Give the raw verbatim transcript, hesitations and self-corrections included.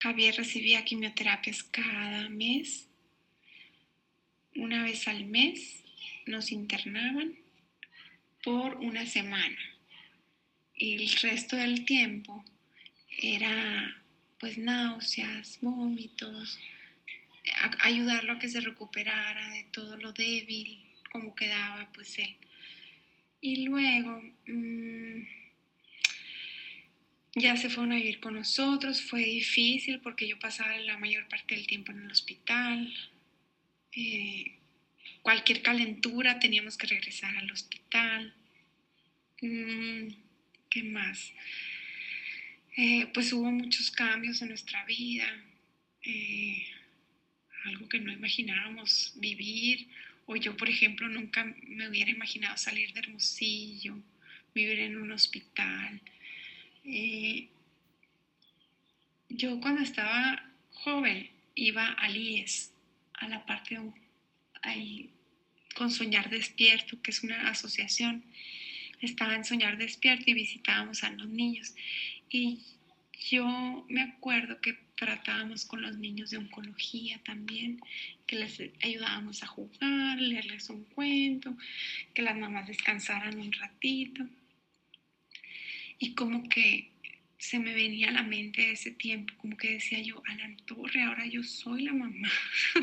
Javier recibía quimioterapias cada mes, una vez al mes nos internaban por una semana y el resto del tiempo era pues náuseas, vómitos, a- ayudarlo a que se recuperara de todo lo débil como quedaba pues él. Y luego mmm, ya se fueron a vivir con nosotros. Fue difícil porque yo pasaba la mayor parte del tiempo en el hospital. Eh, cualquier calentura teníamos que regresar al hospital. Mm, ¿Qué más? Eh, pues hubo muchos cambios en nuestra vida. Eh, algo que no imaginábamos vivir. O yo, por ejemplo, nunca me hubiera imaginado salir de Hermosillo, vivir en un hospital. Eh, yo cuando estaba joven iba al I E S, a la parte de, ahí, con Soñar Despierto, que es una asociación. Estaba en Soñar Despierto y visitábamos a los niños. Y yo me acuerdo que tratábamos con los niños de oncología también, que les ayudábamos a jugar, leerles un cuento, que las mamás descansaran un ratito. Y como que se me venía a la mente ese tiempo, como que decía yo, a la torre, ahora yo soy la mamá.